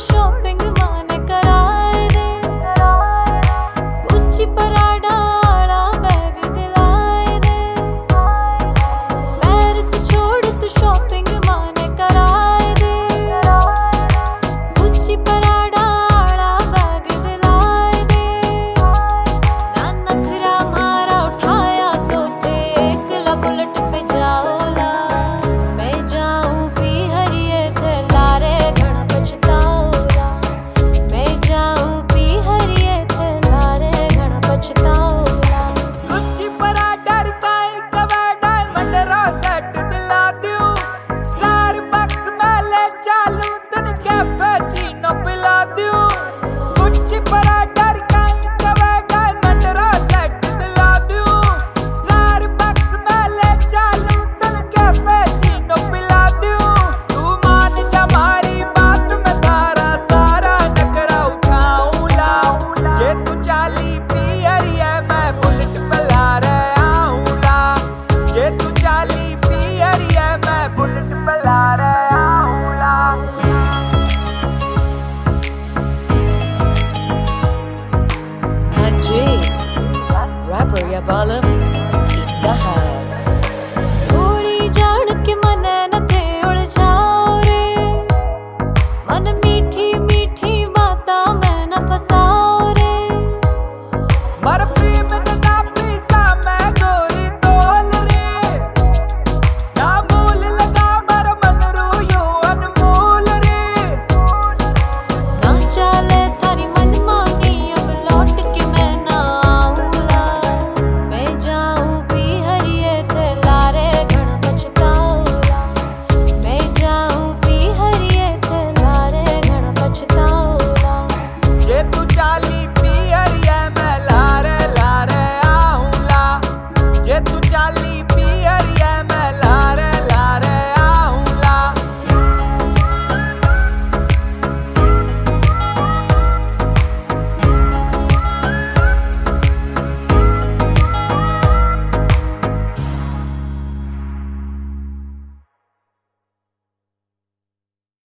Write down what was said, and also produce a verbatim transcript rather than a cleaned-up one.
Shopping माने कराए दे, गुच्ची पराडा आला बैग दिलाए दे, पेरिस छोड़ तू शॉपिंग माने कराए दे, गुच्ची पराडा आला बैग दिलाए दे, ना नखरा मारा उठाया तो थे एकला बुलेट पे जाओला, मैं जाऊं पी हरिए थे लारे घना पछताओला, मैं जाऊं पी हरिए थे लारे घना पछताओला। गुच्ची पराडा रिकाई कवे डायमंड रा सेट दिला दूं, स्टारबक्स में ले चालूं तन कैपेचिनो पिला दूं, गुच्ची पराडा रिकाई कवे डायमंड रा सेट दिला दूं, स्टारबक्स में ले चालूं तन कैपेचिनो पिला दूं, तू मान जा मारी बात में तारा सारा नखरा उठाऊंला, जे तू चाली पी हरिए मैं बुलेट पे ला रे आऊंला, जे तू चाली पी हरिए मैं बुलेट पे ला रे आऊंला। Angie, rapper Yabalam in the house. थोड़ी जान के मन न थे उलझाओ रे, मन मीठी मीठी बाता मैं न फसा